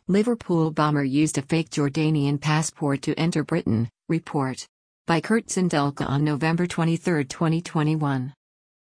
Liverpool bomber used a fake Jordanian passport to enter Britain, report. By Kurt Zindelka on November 23, 2021.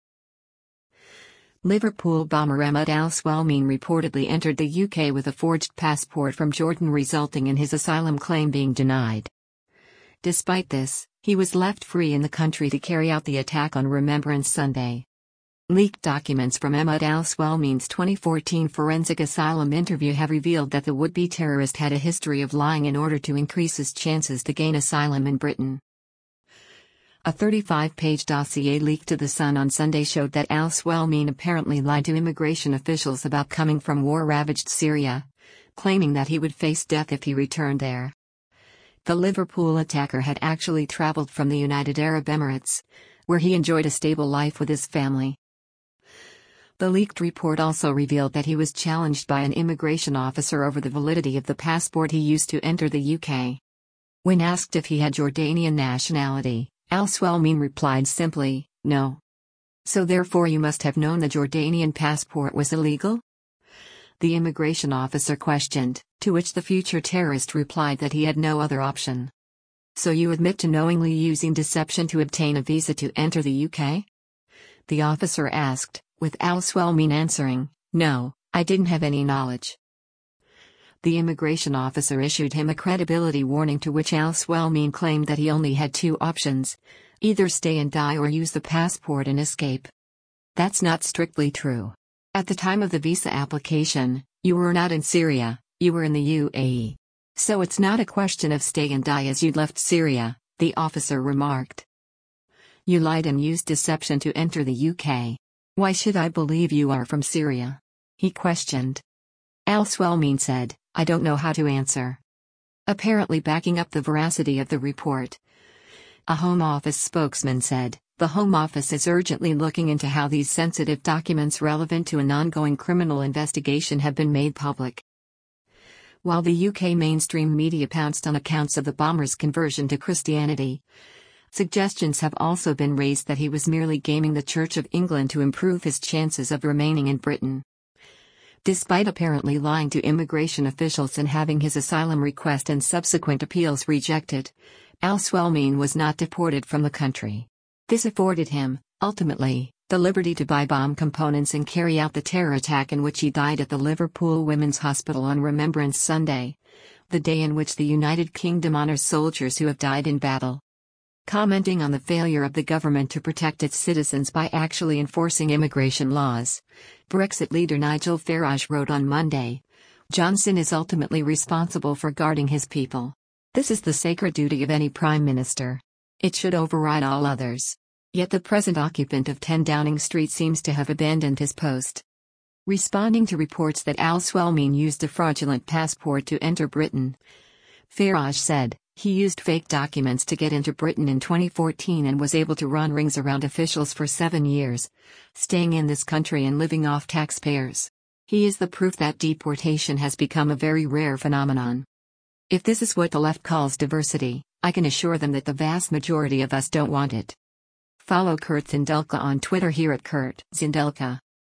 Liverpool bomber Ahmed Al-Swalmeen reportedly entered the UK with a forged passport from Jordan, resulting in his asylum claim being denied. Despite this, he was left free in the country to carry out the attack on Remembrance Sunday. Leaked documents from Ahmed Al-Swalmeen's 2014 forensic asylum interview have revealed that the would-be terrorist had a history of lying in order to increase his chances to gain asylum in Britain. A 35-page dossier leaked to The Sun on Sunday showed that Al-Swalmeen apparently lied to immigration officials about coming from war-ravaged Syria, claiming that he would face death if he returned there. The Liverpool attacker had actually traveled from the United Arab Emirates, where he enjoyed a stable life with his family. The leaked report also revealed that he was challenged by an immigration officer over the validity of the passport he used to enter the UK. When asked if he had Jordanian nationality, Al-Swalmeen replied simply, "No. So therefore you must have known the Jordanian passport was illegal?" The immigration officer questioned, to which the future terrorist replied that he had no other option. "So you admit to knowingly using deception to obtain a visa to enter the UK?" The officer asked, with Al-Swalmeen answering, "No, I didn't have any knowledge." The immigration officer issued him a credibility warning, to which Al-Swalmeen claimed that he only had two options: either stay and die or use the passport and escape. That's not strictly true. At the time of the visa application, you were not in Syria, you were in the UAE. So it's not a question of stay and die as you'd left Syria, the officer remarked. "You lied and used deception to enter the UK. Why should I believe you are from Syria?" he questioned. Al-Swalmeen said, "I don't know how to answer." Apparently backing up the veracity of the report. A Home Office spokesman said, "The Home Office is urgently looking into how these sensitive documents relevant to an ongoing criminal investigation have been made public." While the UK mainstream media pounced on accounts of the bomber's conversion to Christianity, suggestions have also been raised that he was merely gaming the Church of England to improve his chances of remaining in Britain. Despite apparently lying to immigration officials and having his asylum request and subsequent appeals rejected, Al-Swalmeen was not deported from the country. This afforded him, ultimately, the liberty to buy bomb components and carry out the terror attack in which he died at the Liverpool Women's Hospital on Remembrance Sunday, the day in which the United Kingdom honours soldiers who have died in battle. Commenting on the failure of the government to protect its citizens by actually enforcing immigration laws, Brexit leader Nigel Farage wrote on Monday, "Johnson is ultimately responsible for guarding his people. This is the sacred duty of any Prime Minister. It should override all others." Yet the present occupant of 10 Downing Street seems to have abandoned his post. Responding to reports that Al-Swalmeen used a fraudulent passport to enter Britain, Farage said, "He used fake documents to get into Britain in 2014 and was able to run rings around officials for 7 years, staying in this country and living off taxpayers. He is the proof that deportation has become a very rare phenomenon. If this is what the left calls diversity, I can assure them that the vast majority of us don't want it." Follow Kurt Zindelka on Twitter here at Kurt Zindelka.